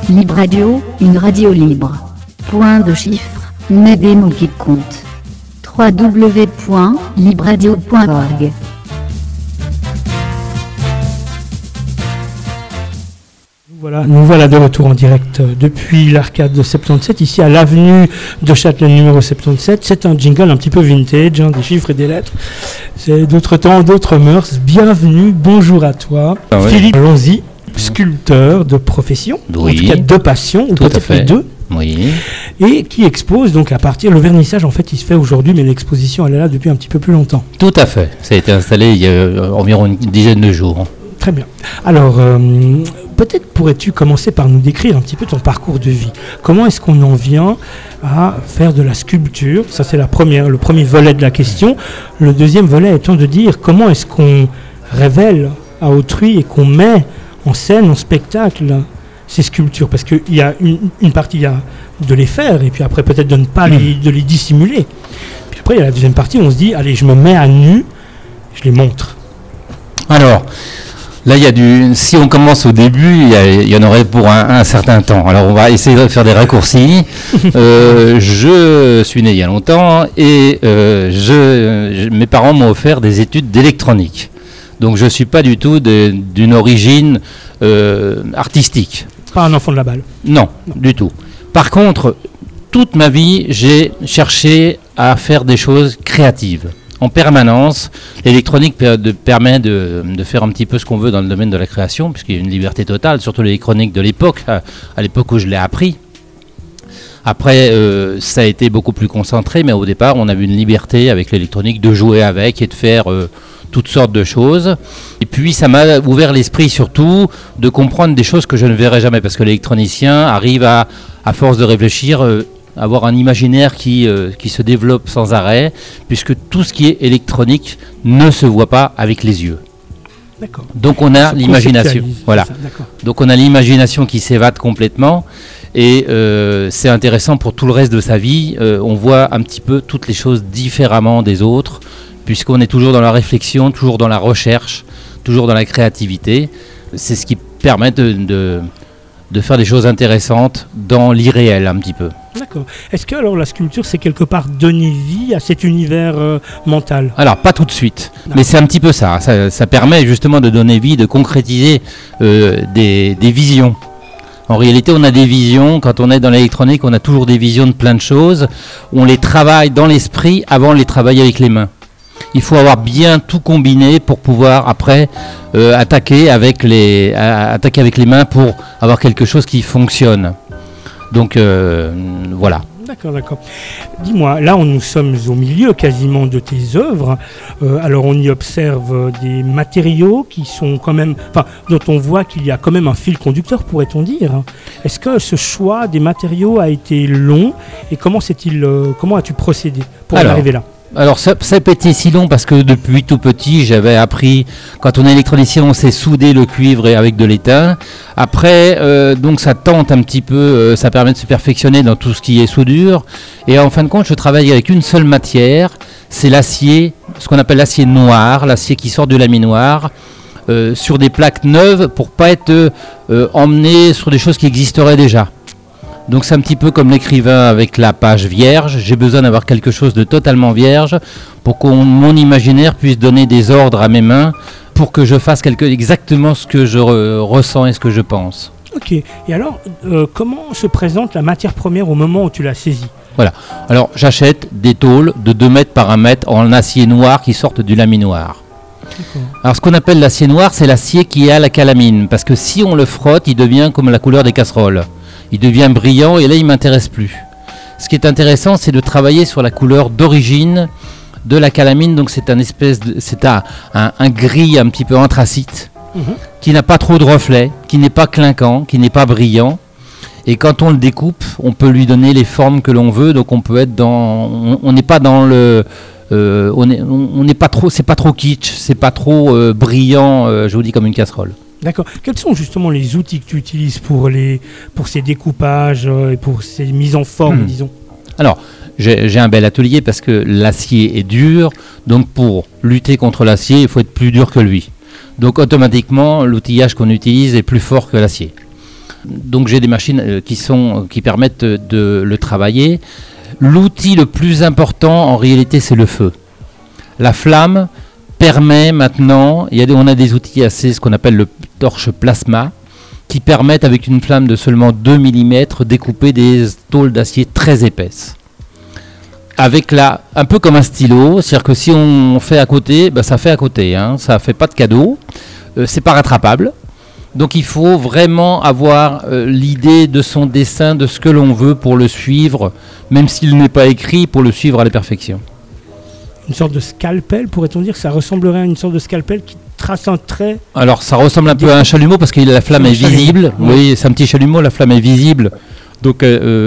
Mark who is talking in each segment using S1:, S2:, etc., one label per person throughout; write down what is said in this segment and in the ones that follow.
S1: Libre Radio, une radio libre. Point de chiffre, mais des mots qui comptent. www.libradio.org.
S2: Nous voilà de retour en direct depuis l'arcade de 77, ici à l'avenue de Châtelet numéro 77. C'est un jingle un petit peu vintage, des chiffres et des lettres. C'est d'autres temps, d'autres mœurs. Bienvenue, bonjour à toi. Philippe Lonzy, sculpteur de profession, en tout cas de passion, ou peut-être les deux.
S3: Oui.
S2: Et qui expose donc à partir, le vernissage en fait il se fait aujourd'hui, mais l'exposition elle est là depuis un petit peu plus longtemps.
S3: Tout à fait, ça a été installé il y a environ une dizaine de jours.
S2: Très bien. Alors, peut-être pourrais-tu commencer par nous décrire un petit peu ton parcours de vie. Comment est-ce qu'on en vient à faire de la sculpture ? Ça, c'est le premier volet de la question. Le deuxième volet étant de dire comment est-ce qu'on révèle à autrui et qu'on met en scène, en spectacle, ces sculptures. Parce qu'il y a une partie, il y a de les faire, et puis après peut-être de ne pas de les dissimuler. Puis après, il y a la deuxième partie où on se dit, allez, je me mets à nu, je les montre.
S3: Alors... là, si on commence au début, il y en aurait pour un certain temps. Alors, on va essayer de faire des raccourcis. Je suis né il y a longtemps et mes parents m'ont offert des études d'électronique. Donc, je ne suis pas du tout d'une origine artistique.
S2: Pas un enfant de la balle.
S3: Non, du tout. Par contre, toute ma vie, j'ai cherché à faire des choses créatives. En permanence, l'électronique permet de faire un petit peu ce qu'on veut dans le domaine de la création, puisqu'il y a une liberté totale, surtout l'électronique de l'époque, à l'époque où je l'ai appris. Après, ça a été beaucoup plus concentré, mais au départ, on avait une liberté avec l'électronique de jouer avec et de faire toutes sortes de choses. Et puis, ça m'a ouvert l'esprit surtout de comprendre des choses que je ne verrais jamais, parce que l'électronicien arrive à force de réfléchir, avoir un imaginaire qui se développe sans arrêt, puisque tout ce qui est électronique ne se voit pas avec les yeux.
S2: D'accord.
S3: Donc on a l'imagination. Voilà.
S2: Ça,
S3: donc on a l'imagination qui s'évade complètement, et c'est intéressant pour tout le reste de sa vie. On voit un petit peu toutes les choses différemment des autres, puisqu'on est toujours dans la réflexion, toujours dans la recherche, toujours dans la créativité. C'est ce qui permet de faire des choses intéressantes dans l'irréel un petit peu.
S2: D'accord. Est-ce que alors la sculpture, c'est quelque part donner vie à cet univers mental ?
S3: Alors, pas tout de suite, mais c'est un petit peu ça. Ça permet justement de donner vie, de concrétiser des visions. En réalité, on a des visions. Quand on est dans l'électronique, on a toujours des visions de plein de choses. On les travaille dans l'esprit avant de les travailler avec les mains. Il faut avoir bien tout combiné pour pouvoir après attaquer avec les mains pour avoir quelque chose qui fonctionne. Donc voilà.
S2: D'accord. Dis-moi, là nous sommes au milieu quasiment de tes œuvres. Alors on y observe des matériaux qui sont quand même, dont on voit qu'il y a quand même un fil conducteur, pourrait-on dire. Est-ce que ce choix des matériaux a été long et comment as-tu procédé pour en arriver là ?
S3: Alors ça peut être si long parce que depuis tout petit j'avais appris, quand on est électronicien on sait souder le cuivre avec de l'étain. Après donc ça tente un petit peu, ça permet de se perfectionner dans tout ce qui est soudure. Et en fin de compte je travaille avec une seule matière, c'est l'acier, ce qu'on appelle l'acier noir, l'acier qui sort du laminoir. Sur des plaques neuves pour pas être emmené sur des choses qui existeraient déjà. Donc c'est un petit peu comme l'écrivain avec la page vierge. J'ai besoin d'avoir quelque chose de totalement vierge pour que mon imaginaire puisse donner des ordres à mes mains pour que je fasse exactement ce que je ressens et ce que je pense.
S2: Ok. Et alors, comment se présente la matière première au moment où tu la saisis ?
S3: Voilà. Alors j'achète des tôles de 2 mètres par 1 mètre en acier noir qui sortent du laminoir. D'accord. Alors ce qu'on appelle l'acier noir, c'est l'acier qui a la calamine. Parce que si on le frotte, il devient comme la couleur des casseroles. Il devient brillant et là il ne m'intéresse plus. Ce qui est intéressant, c'est de travailler sur la couleur d'origine de la calamine. Donc c'est un gris un petit peu anthracite, qui n'a pas trop de reflets, qui n'est pas clinquant, qui n'est pas brillant. Et quand on le découpe, on peut lui donner les formes que l'on veut. Donc on peut être on n'est pas dans le on n'est pas trop, c'est pas trop kitsch, c'est pas trop brillant, je vous dis, comme une casserole.
S2: D'accord. Quels sont justement les outils que tu utilises pour ces découpages et pour ces mises en forme, disons ?
S3: Alors, j'ai un bel atelier parce que l'acier est dur, donc pour lutter contre l'acier, il faut être plus dur que lui. Donc automatiquement, l'outillage qu'on utilise est plus fort que l'acier. Donc j'ai des machines qui permettent de le travailler. L'outil le plus important en réalité c'est le feu. La flamme permet maintenant, on a des outils ce qu'on appelle le torche plasma, qui permettent avec une flamme de seulement 2 mm découper des tôles d'acier très épaisses. Avec un peu comme un stylo, c'est-à-dire que si on fait à côté, ça fait à côté, ça fait pas de cadeau, c'est pas rattrapable. Donc il faut vraiment avoir l'idée de son dessin, de ce que l'on veut pour le suivre, même s'il n'est pas écrit, pour le suivre à la perfection.
S2: Une sorte de scalpel, pourrait-on dire? Ça ressemblerait à une sorte de scalpel qui trace un trait?
S3: Alors ça ressemble un peu à un chalumeau parce que la flamme est visible. Oui, c'est un petit chalumeau, la flamme est visible. Donc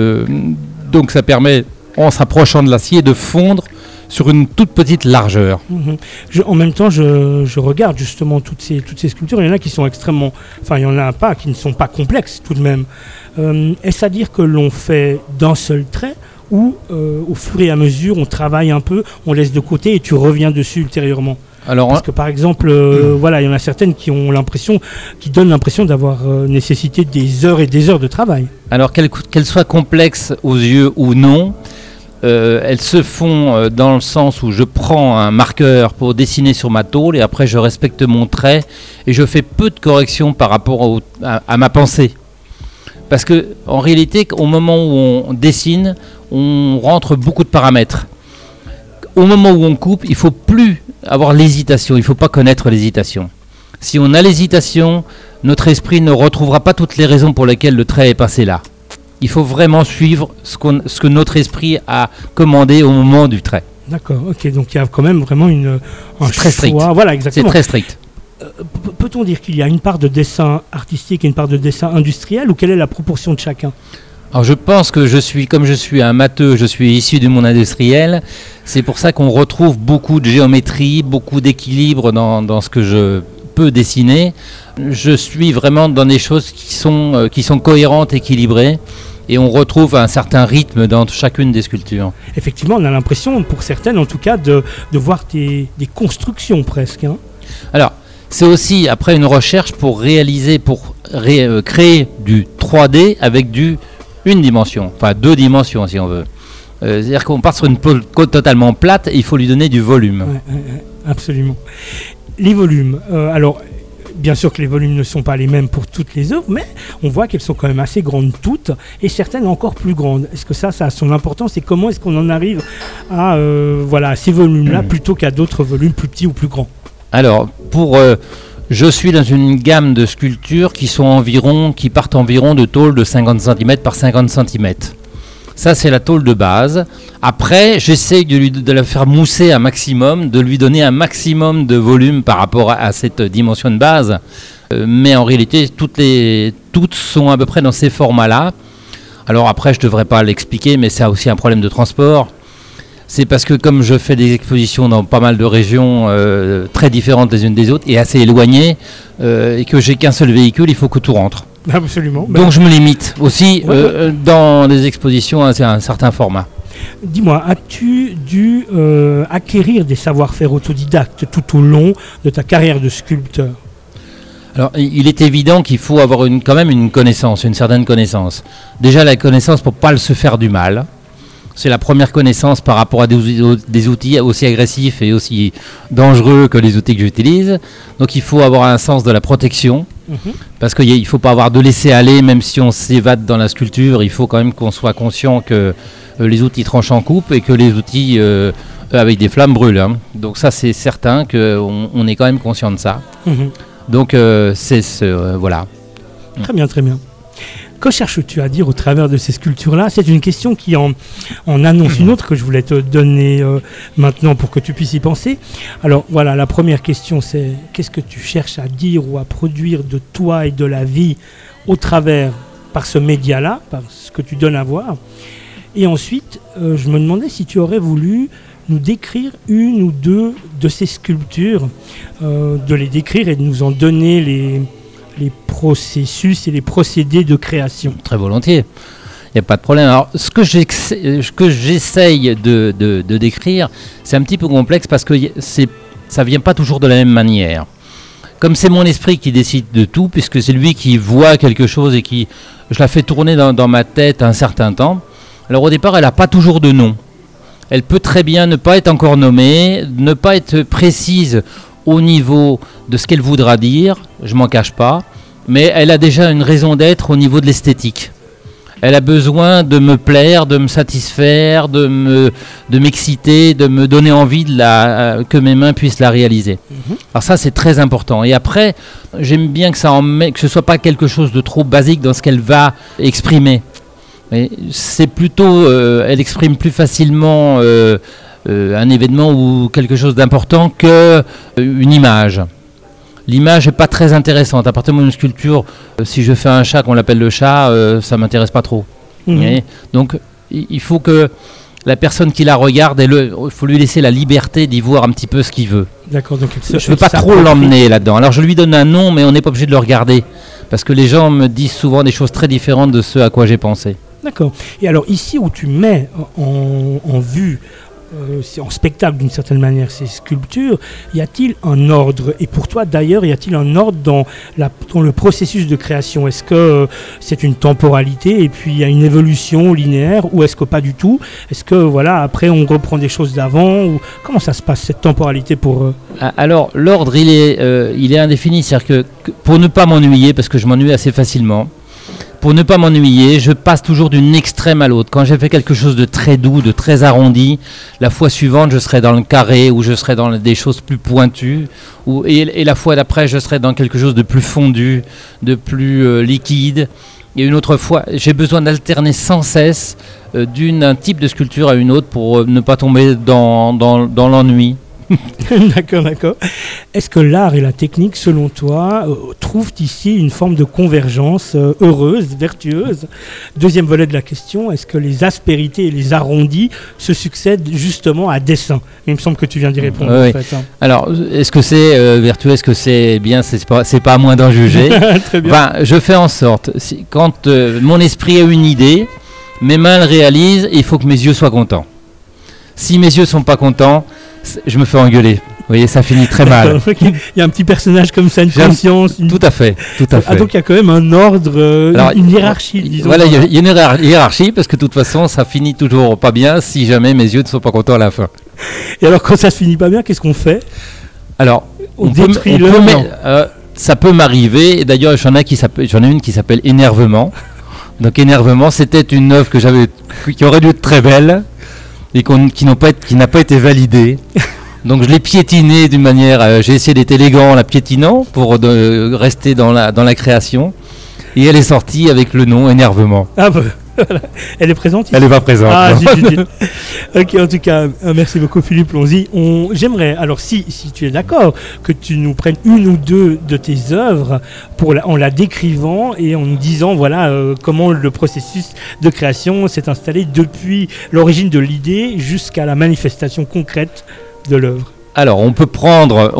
S3: ça permet, en s'approchant de l'acier, de fondre sur une toute petite largeur.
S2: En même temps, je regarde justement toutes ces sculptures. Il y en a qui sont extrêmement... Enfin, il y en a pas qui ne sont pas complexes tout de même. Est-ce à dire que l'on fait d'un seul trait ou au fur et à mesure, on travaille un peu, on laisse de côté et tu reviens dessus ultérieurement? Parce que par exemple, il y en a certaines qui donnent l'impression d'avoir nécessité des heures et des heures de travail.
S3: Alors qu'elles soient complexes aux yeux ou non, elles se font dans le sens où je prends un marqueur pour dessiner sur ma tôle et après je respecte mon trait et je fais peu de corrections par rapport à ma pensée. Parce que en réalité, au moment où on dessine, on rentre beaucoup de paramètres. Au moment où on coupe, il ne faut plus avoir l'hésitation, il ne faut pas connaître l'hésitation. Si on a l'hésitation, notre esprit ne retrouvera pas toutes les raisons pour lesquelles le trait est passé là. Il faut vraiment suivre ce que notre esprit a commandé au moment du trait.
S2: D'accord, ok, donc il y a quand même vraiment un
S3: très strict.
S2: Voilà, exactement.
S3: C'est très strict.
S2: Peut-on dire qu'il y a une part de dessin artistique et une part de dessin industriel, ou quelle est la proportion de chacun?
S3: Alors je pense que comme je suis un matheux, je suis issu du monde industriel, c'est pour ça qu'on retrouve beaucoup de géométrie, beaucoup d'équilibre dans ce que je peux dessiner. Je suis vraiment dans des choses qui sont cohérentes, équilibrées, et on retrouve un certain rythme dans chacune des sculptures.
S2: Effectivement, on a l'impression, pour certaines en tout cas, de voir des constructions presque.
S3: Alors, c'est aussi après une recherche pour créer du 3D avec une dimension, enfin 2 dimensions si on veut. C'est-à-dire qu'on part sur une pôle totalement plate et il faut lui donner du volume.
S2: Ouais, absolument. Les volumes, alors bien sûr que les volumes ne sont pas les mêmes pour toutes les œuvres, mais on voit qu'elles sont quand même assez grandes toutes, et certaines encore plus grandes. Est-ce que ça a son importance, et comment est-ce qu'on en arrive à ces volumes-là plutôt qu'à d'autres volumes plus petits ou plus grands? Alors,
S3: je suis dans une gamme de sculptures qui partent environ de tôles de 50 cm par 50 cm. Ça, c'est la tôle de base. Après, j'essaye de la faire mousser un maximum, de lui donner un maximum de volume par rapport à cette dimension de base. Mais en réalité, toutes sont à peu près dans ces formats-là. Alors après, je ne devrais pas l'expliquer, mais c'est aussi un problème de transport. C'est parce que comme je fais des expositions dans pas mal de régions très différentes les unes des autres et assez éloignées, et que j'ai qu'un seul véhicule, il faut que tout rentre.
S2: Absolument.
S3: Donc je me limite aussi dans des expositions à un certain format.
S2: Dis-moi, as-tu dû acquérir des savoir-faire autodidactes tout au long de ta carrière de sculpteur?
S3: Alors, il est évident qu'il faut avoir quand même une certaine connaissance. Déjà la connaissance pour ne pas se faire du mal. C'est la première connaissance par rapport à des outils aussi agressifs et aussi dangereux que les outils que j'utilise. Donc il faut avoir un sens de la protection, parce qu'il ne faut pas avoir de laisser-aller, même si on s'évade dans la sculpture. Il faut quand même qu'on soit conscient que les outils tranchants coupent et que les outils avec des flammes brûlent. Donc ça, c'est certain qu'on est quand même conscient de ça. Donc voilà.
S2: Très bien, très bien. Que cherches-tu à dire au travers de ces sculptures-là? C'est une question qui en annonce une autre que je voulais te donner maintenant pour que tu puisses y penser. Alors voilà, la première question, c'est qu'est-ce que tu cherches à dire ou à produire de toi et de la vie au travers, par ce média-là, par ce que tu donnes à voir? Et ensuite, je me demandais si tu aurais voulu nous décrire une ou deux de ces sculptures, de les décrire et de nous en donner les processus et les procédés de création.
S3: Très volontiers, il n'y a pas de problème. Alors, ce que j'essaye de décrire, c'est un petit peu complexe parce que ça ne vient pas toujours de la même manière. comme c'est mon esprit qui décide de tout, puisque c'est lui qui voit quelque chose et qui, je la fais tourner dans ma tête un certain temps. Alors au départ, elle n'a pas toujours de nom. Elle peut très bien ne pas être encore nommée, ne pas être précise au niveau de ce qu'elle voudra dire, je m'en cache pas, mais elle a déjà une raison d'être au niveau de l'esthétique. Elle a besoin de me plaire, de me satisfaire, de m'exciter, de me donner envie que mes mains puissent la réaliser. Alors ça, c'est très important. Et après, j'aime bien que ce soit pas quelque chose de trop basique dans ce qu'elle va exprimer. Mais c'est plutôt, elle exprime plus facilement un événement ou quelque chose d'important qu'une image. L'image n'est pas très intéressante. À partir d'une sculpture, si je fais un chat, qu'on l'appelle le chat, ça ne m'intéresse pas trop. Donc, il faut que la personne qui la regarde, il faut lui laisser la liberté d'y voir un petit peu ce qu'il veut.
S2: D'accord. Donc
S3: je ne veux pas trop l'emmener là-dedans. Alors, je lui donne un nom, mais on n'est pas obligé de le regarder. Parce que les gens me disent souvent des choses très différentes de ce à quoi j'ai pensé.
S2: D'accord. Et alors, ici où tu mets en vue, en spectacle d'une certaine manière ces sculptures, y a-t-il un ordre? Et pour toi d'ailleurs, y a-t-il un ordre dans le processus de création? Est-ce que c'est une temporalité et puis il y a une évolution linéaire, ou est-ce que pas du tout? Est-ce que voilà, après on reprend des choses d'avant, ou comment ça se passe cette temporalité pour
S3: Alors l'ordre il est indéfini, c'est-à-dire que pour ne pas m'ennuyer, parce que je m'ennuie assez facilement, pour ne pas m'ennuyer, je passe toujours d'une extrême à l'autre. Quand j'ai fait quelque chose de très doux, de très arrondi, la fois suivante, je serai dans le carré, ou je serai dans des choses plus pointues, et la fois d'après, je serai dans quelque chose de plus fondu, de plus liquide. Et une autre fois, j'ai besoin d'alterner sans cesse d'un type de sculpture à une autre pour ne pas tomber dans l'ennui.
S2: D'accord. Est-ce que l'art et la technique, selon toi, trouvent ici une forme de convergence heureuse, vertueuse? Deuxième volet de la question, est-ce que les aspérités et les arrondis se succèdent justement à dessein? Il me semble que tu viens d'y répondre.
S3: Oui.
S2: En fait, hein.
S3: Alors, est-ce que c'est vertueux, est-ce que c'est bien? C'est pas à moi d'en juger.
S2: Très bien.
S3: Enfin, je fais en sorte, quand mon esprit a une idée, mes mains le réalisent, et il faut que mes yeux soient contents. Si mes yeux sont pas contents, je me fais engueuler. Vous voyez, ça finit très mal.
S2: Il y a un petit personnage comme ça, une conscience.
S3: Tout à fait.
S2: Ah, donc il y a quand même un ordre,
S3: Alors,
S2: une hiérarchie, disons.
S3: Voilà, il y a une hiérarchie, parce que de toute façon, ça finit toujours pas bien si jamais mes yeux ne sont pas contents à la fin.
S2: Et alors, quand ça se finit pas bien, qu'est-ce qu'on fait?
S3: Alors, ça peut m'arriver. Et d'ailleurs, j'en ai une qui s'appelle Énervement. Donc, Énervement, c'était une œuvre qui aurait dû être très belle, et qui n'a pas été validée. Donc je l'ai piétinée d'une manière, j'ai essayé d'être élégant en la piétinant pour rester dans la création, et elle est sortie avec le nom Énervement.
S2: Ah bah, voilà. Elle est présente ici?
S3: Elle n'est pas présente.
S2: Ah, ok, en tout cas, merci beaucoup Philippe Lonzy. J'aimerais, alors si tu es d'accord, que tu nous prennes une ou deux de tes œuvres en la décrivant et en nous disant voilà comment le processus de création s'est installé depuis l'origine de l'idée jusqu'à la manifestation concrète de l'œuvre.
S3: Alors on peut prendre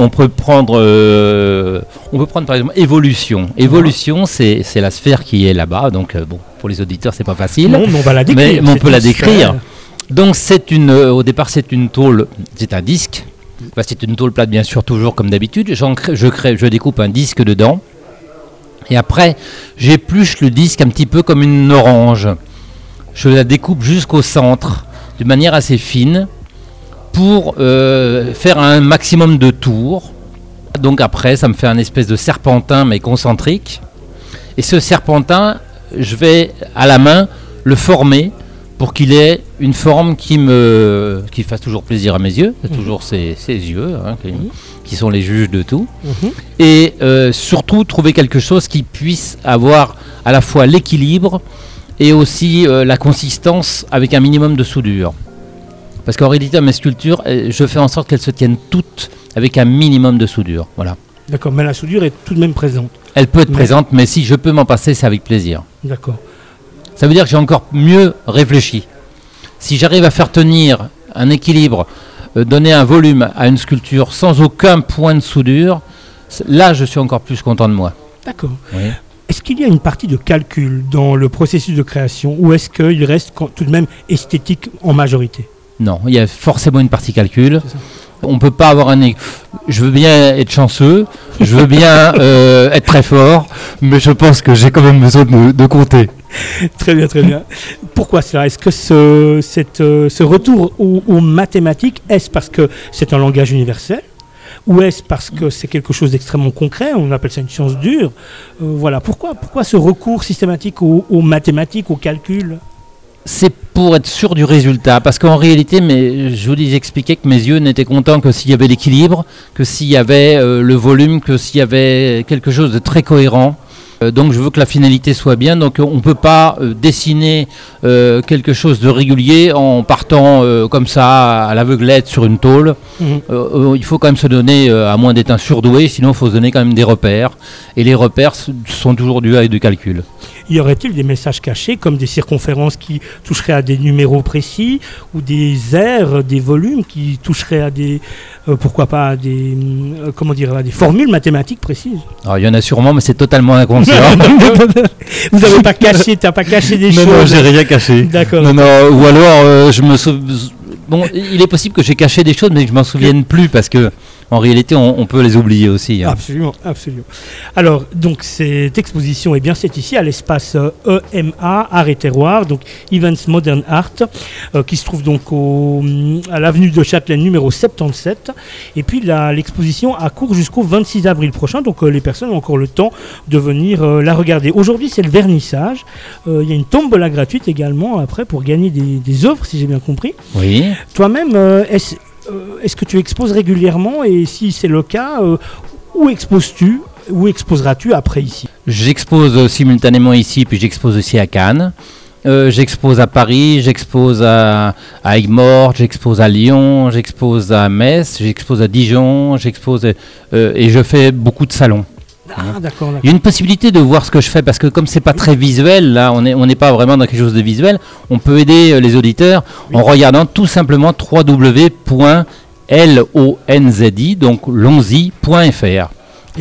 S3: par exemple Évolution. Évolution, c'est la sphère qui est là-bas, donc bon, pour les auditeurs c'est pas facile.
S2: Non, mais on va la décrire.
S3: Mais on peut la décrire. Donc au départ c'est une tôle, c'est un disque. Bah, c'est une tôle plate bien sûr, toujours comme d'habitude. Je découpe un disque dedans, et après j'épluche le disque un petit peu comme une orange. Je la découpe jusqu'au centre, de manière assez fine, pour faire un maximum de tours. Donc après, ça me fait un espèce de serpentin, mais concentrique. Et ce serpentin, je vais à la main le former pour qu'il ait une forme qui fasse toujours plaisir à mes yeux. C'est toujours ses yeux qui sont les juges de tout. Et surtout, trouver quelque chose qui puisse avoir à la fois l'équilibre et aussi la consistance avec un minimum de soudure. Parce qu'en réalité, mes sculptures, je fais en sorte qu'elles se tiennent toutes avec un minimum de soudure. Voilà.
S2: D'accord, mais la soudure est tout de même présente.
S3: Elle peut être présente, mais si je peux m'en passer, c'est avec plaisir.
S2: D'accord.
S3: Ça veut dire que j'ai encore mieux réfléchi. Si j'arrive à faire tenir un équilibre, donner un volume à une sculpture sans aucun point de soudure, là, je suis encore plus content de moi.
S2: D'accord.
S3: Oui.
S2: Est-ce qu'il y a une partie de calcul dans le processus de création, ou est-ce qu'il reste tout de même esthétique en majorité?
S3: Non, il y a forcément une partie calcul. On ne peut pas avoir je veux bien être chanceux, je veux bien être très fort, mais je pense que j'ai quand même besoin de compter.
S2: Très bien, très bien. Pourquoi cela? Est-ce que ce retour aux mathématiques, est-ce parce que c'est un langage universel? Ou est-ce parce que c'est quelque chose d'extrêmement concret? On appelle ça une science dure. Voilà. Pourquoi ce recours systématique aux mathématiques, au calcul?
S3: C'est pour être sûr du résultat, parce qu'en réalité, je vous expliquais que mes yeux n'étaient contents que s'il y avait l'équilibre, que s'il y avait le volume, que s'il y avait quelque chose de très cohérent. Donc je veux que la finalité soit bien, donc on ne peut pas dessiner quelque chose de régulier en partant comme ça à l'aveuglette sur une tôle. Il faut quand même se donner, à moins d'être un surdoué, sinon il faut se donner quand même des repères, et les repères sont toujours dus avec du calcul.
S2: Y aurait-il des messages cachés, comme des circonférences qui toucheraient à des numéros précis, ou des aires, des volumes qui toucheraient à des, pourquoi pas, à des, à des formules mathématiques précises?
S3: Alors il y en a sûrement, mais c'est totalement inconscient.
S2: Vous n'avez pas caché, t'as pas caché des choses?
S3: Non, j'ai rien caché.
S2: D'accord.
S3: Non, ou alors je me souviens. Bon, il est possible que j'ai caché des choses, mais que je m'en souvienne plus, parce que en réalité, on peut les oublier aussi. Hein.
S2: Absolument, absolument. Alors, donc, cette exposition, c'est ici, à l'espace EMA, Art et Terroir, donc Events Modern Art, qui se trouve donc à l'avenue de Châtelaine, numéro 77. Et puis, l'exposition a cours jusqu'au 26 avril prochain, donc les personnes ont encore le temps de venir la regarder. Aujourd'hui, c'est le vernissage. Il y a une tombola gratuite également, après, pour gagner des œuvres, si j'ai bien compris.
S3: Oui.
S2: Toi-même, est-ce que tu exposes régulièrement, et si c'est le cas, où exposes-tu, où exposeras-tu après ici?
S3: J'expose simultanément ici, puis j'expose aussi à Cannes. J'expose à Paris, j'expose à Aigues-Mortes, j'expose à Lyon, j'expose à Metz, j'expose à Dijon, et je fais beaucoup de salons.
S2: Ah, d'accord.
S3: Il y a une possibilité de voir ce que je fais, parce que comme c'est pas très visuel, là on n'est pas vraiment dans quelque chose de visuel, on peut aider les auditeurs en regardant tout simplement www.lonzi, donc lonzi.fr.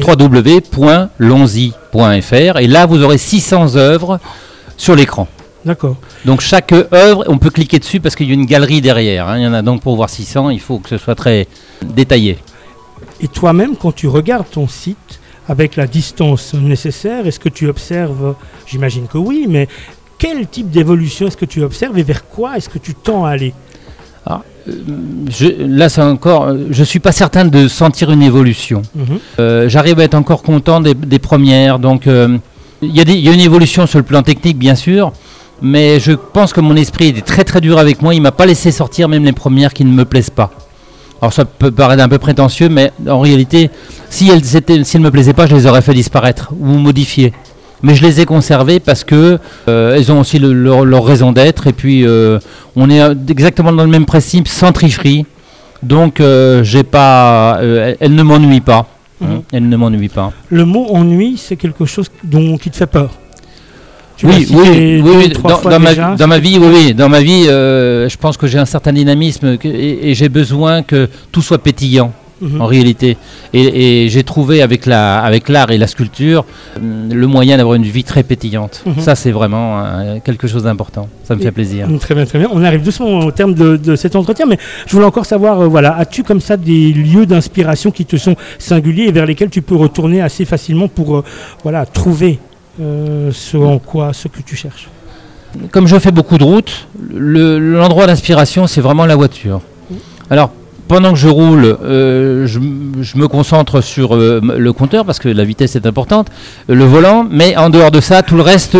S3: www.lonzi.fr, et là vous aurez 600 œuvres sur l'écran.
S2: D'accord.
S3: Donc chaque œuvre, on peut cliquer dessus parce qu'il y a une galerie derrière. Hein. Il y en a donc pour voir 600, il faut que ce soit très détaillé.
S2: Et toi-même, quand tu regardes ton site, avec la distance nécessaire, est-ce que tu observes, j'imagine que oui, mais quel type d'évolution est-ce que tu observes et vers quoi est-ce que tu tends à aller?
S3: Là, c'est encore, je suis pas certain de sentir une évolution. J'arrive à être encore content des premières. Donc, il y a une évolution sur le plan technique, bien sûr, mais je pense que mon esprit est très très dur avec moi. Il m'a pas laissé sortir même les premières qui ne me plaisent pas. Alors ça peut paraître un peu prétentieux, mais en réalité, si elles ne me plaisaient pas, je les aurais fait disparaître ou modifier. Mais je les ai conservées parce que elles ont aussi leur raison d'être. Et puis on est exactement dans le même principe, sans tricherie. Donc elles ne m'ennuient pas. Elles ne m'ennuient pas.
S2: Le mot ennui, c'est quelque chose qui te fait peur?
S3: Oui, dans ma vie, je pense que j'ai un certain dynamisme et j'ai besoin que tout soit pétillant en réalité. Et j'ai trouvé avec l'art et la sculpture le moyen d'avoir une vie très pétillante. Ça, c'est vraiment quelque chose d'important. Ça me fait plaisir.
S2: Très bien, très bien. On arrive doucement au terme de cet entretien, mais je voulais encore savoir, as-tu comme ça des lieux d'inspiration qui te sont singuliers et vers lesquels tu peux retourner assez facilement pour trouver ce que tu cherches?
S3: Comme je fais beaucoup de routes, l'endroit d'inspiration, c'est vraiment la voiture. Alors, pendant que je roule, je me concentre sur le compteur, parce que la vitesse est importante, le volant, mais en dehors de ça, tout le reste,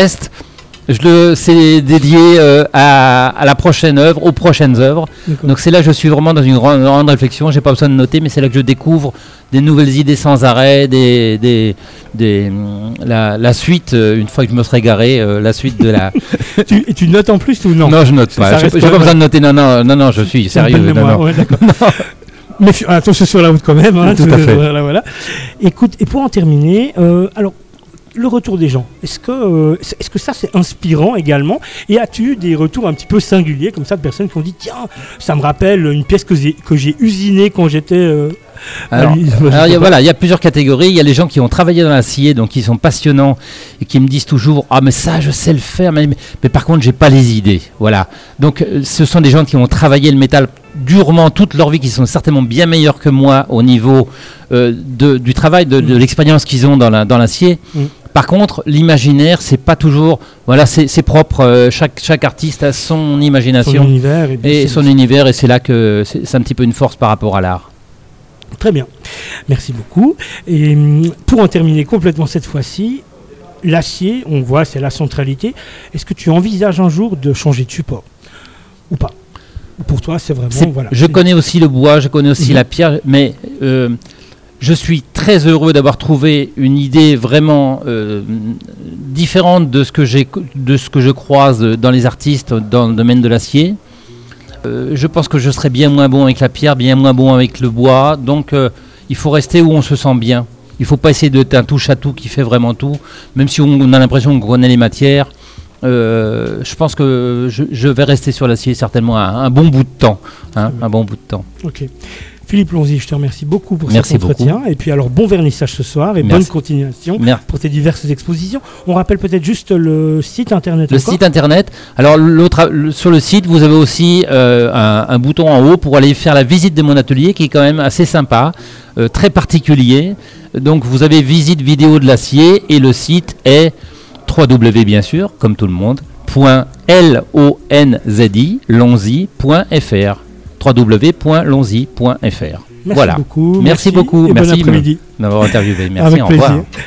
S3: c'est dédié à la prochaine œuvre, aux prochaines œuvres. D'accord. Donc c'est là que je suis vraiment dans une grande réflexion. J'ai pas besoin de noter, mais c'est là que je découvre des nouvelles idées sans arrêt, la suite. Une fois que je me serai garé, la suite de la.
S2: tu notes en plus ou non?
S3: Non, je note pas. J'ai pas besoin de noter. Non, je suis sérieux.
S2: Ouais, d'accord. Mais attention sur la route quand même. Hein,
S3: tout à fait.
S2: Voilà. Écoute, et pour en terminer, alors. Le retour des gens, est-ce que ça c'est inspirant également? Et as-tu des retours un petit peu singuliers comme ça de personnes qui ont dit tiens, ça me rappelle une pièce que j'ai usinée quand j'étais
S3: alors il y a plusieurs catégories. Il y a les gens qui ont travaillé dans l'acier, donc qui sont passionnants et qui me disent toujours mais ça je sais le faire, mais par contre j'ai pas les idées. Voilà. Donc ce sont des gens qui ont travaillé le métal durement toute leur vie, qui sont certainement bien meilleurs que moi au niveau du travail, de l'expérience qu'ils ont dans l'acier. Par contre, l'imaginaire, c'est pas toujours, voilà, c'est propre. Chaque artiste a son imagination,
S2: son univers,
S3: et c'est là que c'est un petit peu une force par rapport à l'art.
S2: Très bien, merci beaucoup. Et pour en terminer complètement cette fois-ci, l'acier, on voit, c'est la centralité. Est-ce que tu envisages un jour de changer de support ou pas? Pour toi, c'est vraiment... Je connais aussi le bois, je connais aussi la pierre, mais je suis très heureux d'avoir trouvé une idée vraiment différente de ce que je croise dans les artistes dans le domaine de l'acier. Je pense que je serais bien moins bon avec la pierre, bien moins bon avec le bois, donc il faut rester où on se sent bien. Il ne faut pas essayer d'être un touche-à-tout qui fait vraiment tout, même si on a l'impression qu'on connaît les matières. Je pense que je vais rester sur l'acier certainement un bon bout de temps. Un bon bout de temps. Ok. Philippe Lonzy, je te remercie beaucoup pour cet entretien.
S3: Beaucoup.
S2: Et puis alors, bon vernissage ce soir et bonne continuation pour tes diverses expositions. On rappelle peut-être juste le site internet.
S3: Le site internet. Alors sur le site, vous avez aussi un bouton en haut pour aller faire la visite de mon atelier qui est quand même assez sympa, très particulier. Donc vous avez visite vidéo de l'acier et le site est www bien sûr, comme tout le monde, .lonzi.fr www.lonzi.fr.
S2: Merci beaucoup.
S3: Merci beaucoup.
S2: Et
S3: merci
S2: bon après-midi.
S3: de m'avoir interviewé. Merci,
S2: Avec
S3: au revoir.
S2: plaisir.